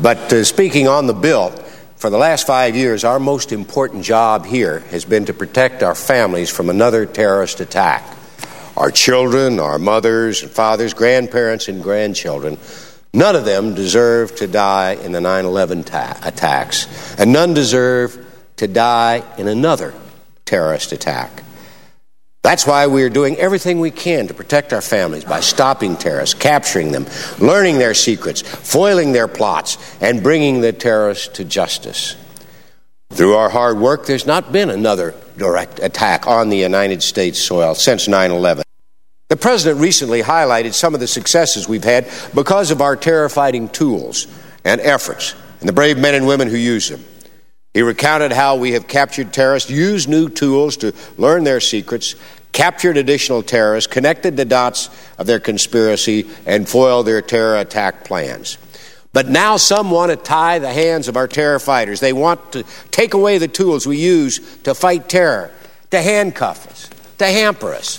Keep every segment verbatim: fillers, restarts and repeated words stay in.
But uh, speaking on the bill, for the last five years, our most important job here has been to protect our families from another terrorist attack. Our children, our mothers and fathers, grandparents and grandchildren, none of them deserve to die in the nine eleven ta- attacks, and none deserve to die in another terrorist attack. That's why we are doing everything we can to protect our families by stopping terrorists, capturing them, learning their secrets, foiling their plots, and bringing the terrorists to justice. Through our hard work, there's not been another direct attack on the United States soil since nine eleven. The President recently highlighted some of the successes we've had because of our terror-fighting tools and efforts, and the brave men and women who use them. He recounted how we have captured terrorists, used new tools to learn their secrets, captured additional terrorists, connected the dots of their conspiracy, and foiled their terror attack plans. But now some want to tie the hands of our terror fighters. They want to take away the tools we use to fight terror, to handcuff us, to hamper us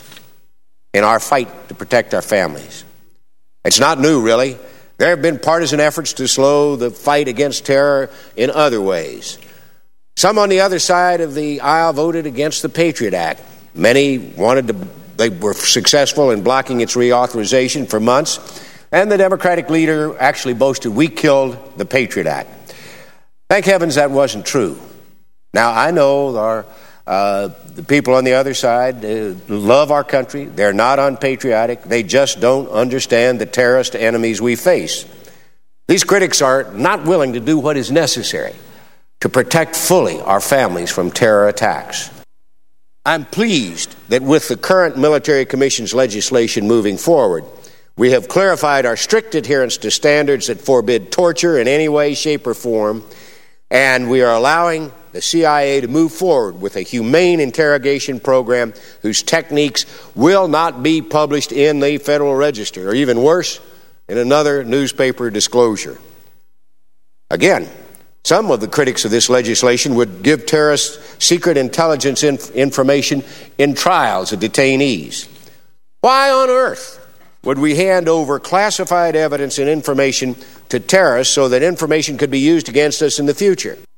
in our fight to protect our families. It's not new, really. There have been partisan efforts to slow the fight against terror in other ways. Some on the other side of the aisle voted against the Patriot Act. Many wanted to, they were successful in blocking its reauthorization for months, and the Democratic leader actually boasted, "We killed the Patriot Act." Thank heavens that wasn't true. Now, I know our, uh, the people on the other side uh, love our country. They're not unpatriotic. They just don't understand the terrorist enemies we face. These critics are not willing to do what is necessary to protect fully our families from terror attacks. I'm pleased that with the current military commission's legislation moving forward, we have clarified our strict adherence to standards that forbid torture in any way, shape, or form, and we are allowing the C I A to move forward with a humane interrogation program whose techniques will not be published in the Federal Register, or even worse, in another newspaper disclosure. Again, some of the critics of this legislation would give terrorists secret intelligence inf- information in trials of detainees. Why on earth would we hand over classified evidence and information to terrorists so that information could be used against us in the future?